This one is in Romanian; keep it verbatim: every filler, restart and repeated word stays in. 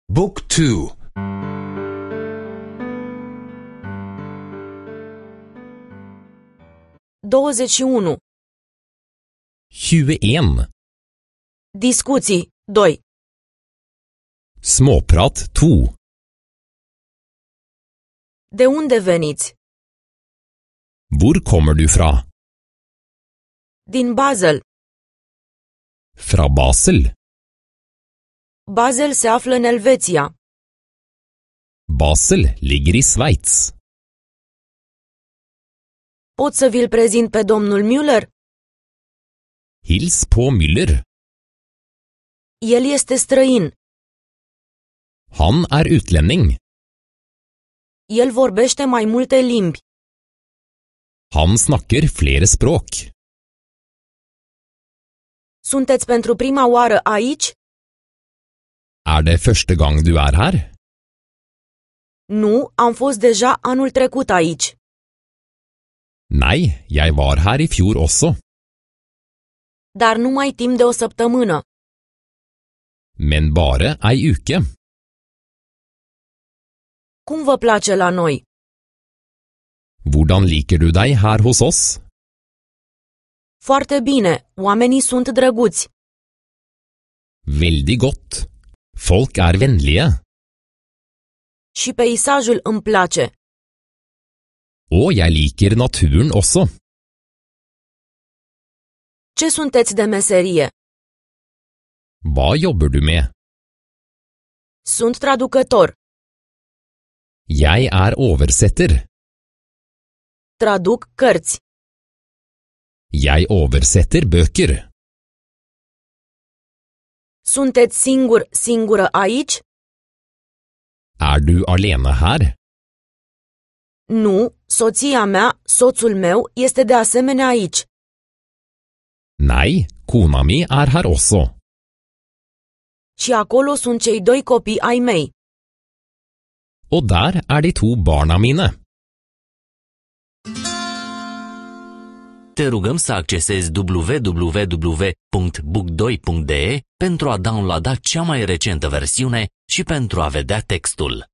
Book two. douăzeci și unu. tjueen. Discuții doi. Småprat to. De unde veniți? Hvor kommer du fra? Din Basel. Fra Basel. Basel se află în Elveția. Basel ligger i Sveits. Pot să vi-l prezint pe domnul Müller? Hils på Müller. El este străin. Han er utlending. El vorbește mai multe limbi. Han snakker flere språk. Sunteți pentru prima oară aici? Er det første gang du er her? Nu, am fost deja anul trecut aici. Nei, jeg var her i fjor også. Dar numai timp de o săptămână. Men bare ei uke. Cum vă place la noi? Hvordan liker du deg her hos oss? Foarte bine, oamenii sunt drăguți. Veldig godt. Folk er vennlige. Și peisajul îmi place. Og jeg liker naturen også. Ce sunteți de meserie? Hva jobber du med? Sunt traducător. Jeg er oversetter. Traduc cărți. Jeg oversetter bøker. Sunteți singur, singură aici? Er du alene her? Nu, soția mea, soțul meu, este de asemenea aici. Nei, kona mi er her også. Și acolo sunt cei doi copii ai mei. Og der er de to barna mine. Te rugăm să accesezi w w w punct book doi punct d e pentru a downloada cea mai recentă versiune și pentru a vedea textul.